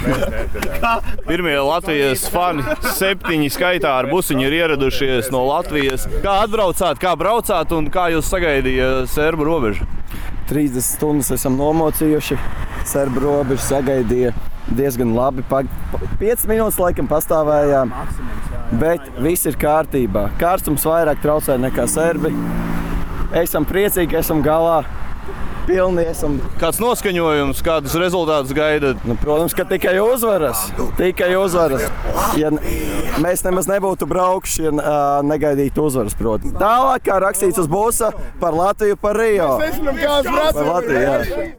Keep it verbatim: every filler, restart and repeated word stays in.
Pirmie Latvijas fani, septiņi skaitā ar busiņu ir ieradušies no Latvijas. Kā atbraucāt, kā braucāt un kā jūs sagaidījāt serbu robežu? trīsdesmit stundas esam nomocījuši. Serbu robežu sagaidīja diezgan labi. piecas minūtes laikam pastāvējām, bet viss ir kārtībā. Karstums vairāk traucē nekā serbi. Esam priecīgi, esam galā. Pilni esam. Kāds noskaņojums, kādus rezultātus gaidat? Nu, protams, ka tikai uzvaras. Tikai uzvaras. Ja mēs nemaz nebūtu braukuši, ja uh, negaidītu uzvaras, protams. Tālāk, kā rakstīts uz busa, par Latviju, par Rio. Par Latviju, jā.